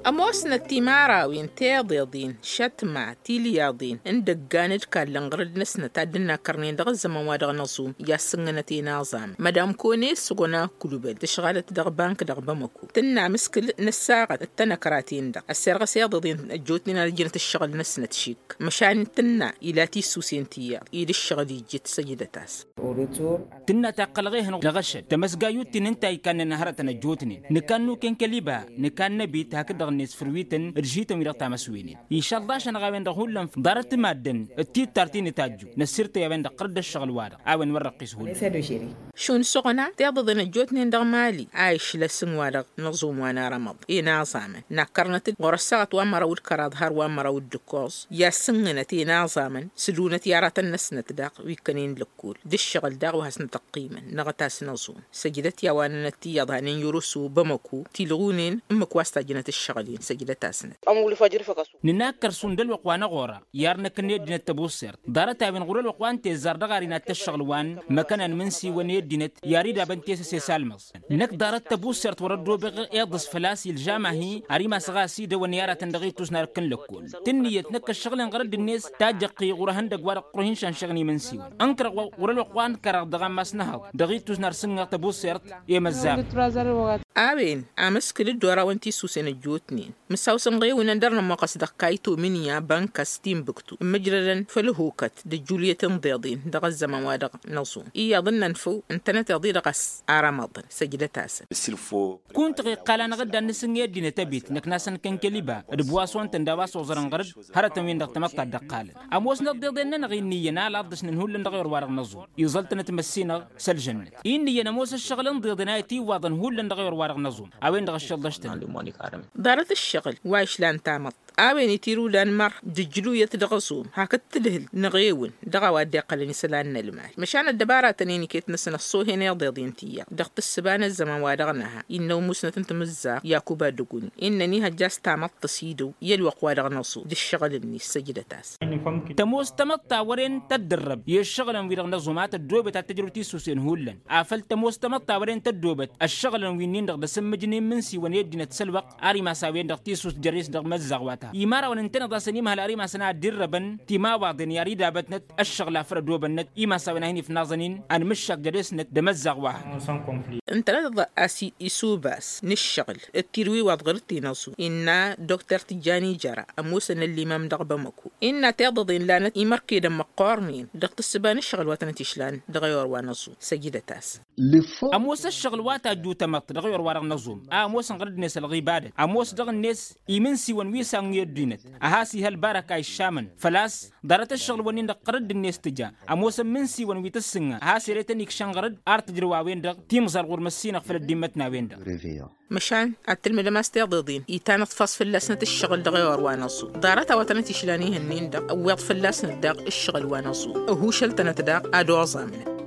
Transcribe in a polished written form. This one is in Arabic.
أموسنا التيمارا وين تيضيضين شتمع تيلياضين عندك جانج كالنغرد نسنا تادنا كرنين دغ الزمان وادغ نصوم يا سنغنا تينازام مدام كوني سقنا كلوبل تشغالة دغ بانك دغ بمكو تنا مسكل نساقة التنا كراتين دغ السرغة سيضيضين الجوتنا لجنة الشغل نسنا تشيك مشان تنا إلى تيسوسين تيار إيد الشغل يجيت سجدة تاس تنا تقلغيه نغش تمسقايوت تننتاي كان نهارتنا جوتني نكانو كن كليبا نكان نبيت هكذا الناس فرويتن رجيتهم يرقطع مسوينين إن شاء الله عشان غاوين دخولن دارت مادن التيت تارتين تاجو نسرت يا بين قرد الشغل وارق عاون ورق يسهول شون سقنا تيضضن الجوتني دغ مالي عايش لسن وارق نظوم وانا رمض نازامن نكرنت ورسقت وامر ود كراظهر وامر ود دكوز يا سننتي نازامن سلونتي يارات النسنة داق ويكنين لكول دي الشغل داق وهسن تقيما نغتاس نظوم سجدت يا وانا نتي يضانين يرسو بمكو تلغونين امك واسطة جنة الشغلين سجدت اسنت أمول فجر فقصو نناكر سندل وقوانا غورا يارنا كنية دينة تبوسر دارتا بين غورا الوقوان تيزار دغارينا تشغلوان مكانا منسي ونية دينة ياريدا بنتيس سيسالمز نك دارت تبوسر توردو بغ ايضس فلاسي الجامعي اريما سغاسي دو ونيارة تندغي توسنار كن لكول تنية نك الشغل غرد الناس تاجقي غورا هندق وارق قرهن شان شغني منسي انكر غورا الوقوان كرق دغام ماسنهض دغي توسنار سنغ تبوسر يمزاق آبين أمسكل الدورة وانتي سوسين الجوتنين مساوسن غي وندرنا مقص دقايتو منيا بانكا ستيم بكتو مجردا فلهوكت دجولية ضيضين دغ الزمان وادغ نصوم إيا ظن نفو انتنا تضي دغس آرامضن سجدة تاسن كنت غي قالان غدا نسنجي دينا تبيت نكناسن كن كليبا ربواسون تندواس وزرن غرد هرتا وين دغ تمقطع دقال أموسنا ضيضين نغي نينا لابدش ننهول لندغير وارغ نزوم يظلتنا تمسينا سلجنة إني نموس الشغل ضيضنايتي واضن هول لندغير وارغ نزوم أوين دغ الشغل دارت الشغل وايش لان تامط آبين يتيرو لان مر دجلو يتدغسوم هاكت تلهل نغيون دغا وادي قلني سلان الماء مشان الدبارة تنيني كيت نسنا الصوهين يضيضين تيا دغت السبان الزمان وادغناها إنه مسنة تمزاق ياكوبا دقوني إنني هجاس تامط تسيدو يلوق وادغ نصو دي الشغل الني السجدة تاس تموس تمطع ورين تدرب يشغل ويرغ نظمات الدوبة تجربتي سوسين هولن عفل تموس تمطع ورين تدوبة الشغل وينين دغ دسم جنين منسي ونيدنا تسلوق أري ما ساوين دغ تيسوس جريس دغ مزاق يمارا وننتنا ضاسنيمها الأريما سنا دربا تيما واضن يريد بتنت الشغل فرد وبنت إما سوينا هني في نازنين أن مشك جلسنت دمزق واحد انت لا أسي إسوباس نشغل التروي وضغرتي نصو إن دكتور تجاني جرى أموسن اللي ما مدغب مكو إن تضضين لانت إمركي دم قارمين دغت السبان الشغل واتنتشلان دغيور ونصو سجدة تاس أموس الشغل واتا جو تمط دغيور وارغ نظوم أموس غرد ناس الغيبادة أموس دغ الناس يمنسي ونويسان يدينت أهاسي هالبركة الشامن فلاس دارت الشغل ونين قرد الناس تجا أموس منسي ونويت السنة أهاسي ريتنيك شنغرد أرت جروا وين دغ تيم زر غرمسينا في الدمتنا وين دغ مشان التلميذ ما استيضضين يتانت فص في اللسنة الشغل دغيور ونصو دارت واتنتشلاني هنين دغ أو يطفي اللسنة دغ الشغل ونصو هو شلتنا تدغ أدو زامن